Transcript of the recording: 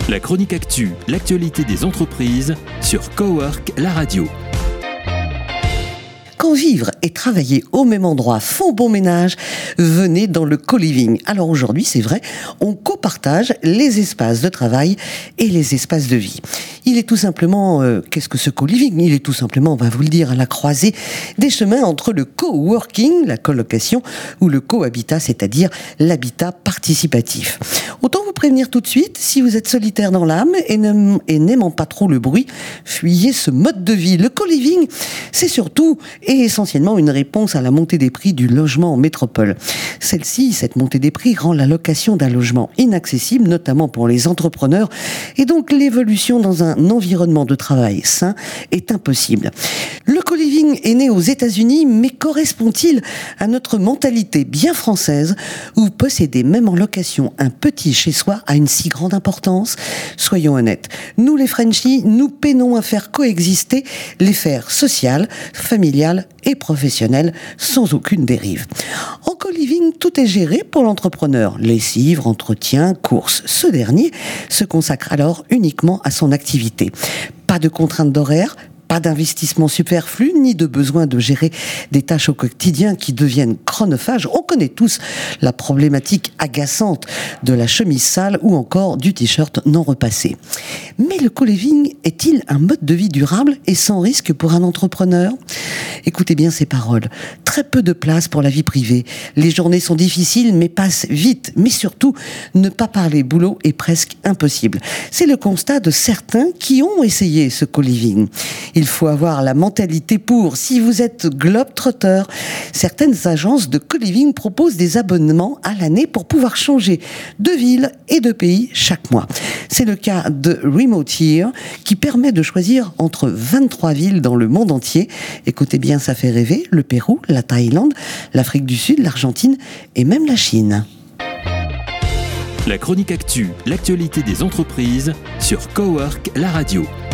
La chronique actu, l'actualité des entreprises sur Cowork, la radio. Quand vivre et travailler au même endroit font bon ménage, venez dans le co-living. Alors aujourd'hui, c'est vrai, on copartage les espaces de travail et les espaces de vie. Il est tout simplement, qu'est-ce que ce co-living ? Il est tout simplement, on va vous le dire, à la croisée des chemins entre le co-working, la colocation, ou le cohabitat, c'est-à-dire l'habitat participatif. Autant vous prévenir tout de suite, si vous êtes solitaire dans l'âme et n'aimant pas trop le bruit, fuyez ce mode de vie. Le co-living, c'est surtout et essentiellement une réponse à la montée des prix du logement en métropole. Cette montée des prix rend la location d'un logement inaccessible, notamment pour les entrepreneurs, et donc l'évolution dans un environnement de travail sain est impossible. Le co-living est né aux États-Unis, mais correspond-il à notre mentalité bien française, où posséder même en location un petit chez-soi a une si grande importance ? Soyons honnêtes, nous les Frenchies, nous peinons à faire coexister les sphères sociales, familiales et professionnelles sans aucune dérive. En co-living, tout est géré pour l'entrepreneur. Lessive, entretien, courses. Ce dernier se consacre alors uniquement à son activité. Pas de contraintes d'horaire, pas d'investissement superflu, ni de besoin de gérer des tâches au quotidien qui deviennent chronophages. On connaît tous la problématique agaçante de la chemise sale ou encore du t-shirt non repassé. Mais le co-living est-il un mode de vie durable et sans risque pour un entrepreneur ? Écoutez bien ces paroles. Très peu de place pour la vie privée. Les journées sont difficiles mais passent vite. Mais surtout, ne pas parler boulot est presque impossible. C'est le constat de certains qui ont essayé ce co-living. Il faut avoir la mentalité pour. Si vous êtes globe-trotteur, certaines agences de co-living proposent des abonnements à l'année pour pouvoir changer de ville et de pays chaque mois. C'est le cas de Remote Year qui permet de choisir entre 23 villes dans le monde entier. Écoutez bien, ça fait rêver, le Pérou, la Thaïlande, l'Afrique du Sud, l'Argentine et même la Chine. La chronique actu, l'actualité des entreprises sur Cowork, la radio.